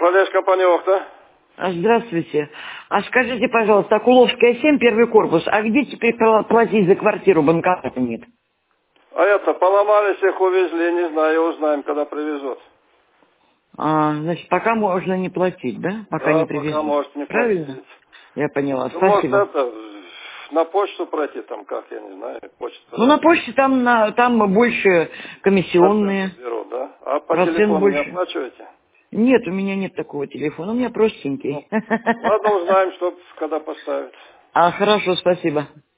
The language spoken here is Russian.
Валешка Панёхта. Здравствуйте. А скажите, пожалуйста, Акуловская 7, первый корпус, а где теперь платить за квартиру, банкомата нет? А это, поломались, их увезли, не знаю, узнаем, когда привезут. Значит, пока можно не платить, да? Пока Да, не пока привезут. можете не Правильно? платить. Я поняла. Ну, может, Спасибо. это, на почту пройти там, как, я не знаю, почта. Ну, на почте там больше Проценты комиссионные. берут, да? А по Процент телефону не больше. оплачиваете? Нет, у меня нет такого телефона. У меня Ну, простенький. ладно, узнаем, что, когда поставят. Хорошо, спасибо.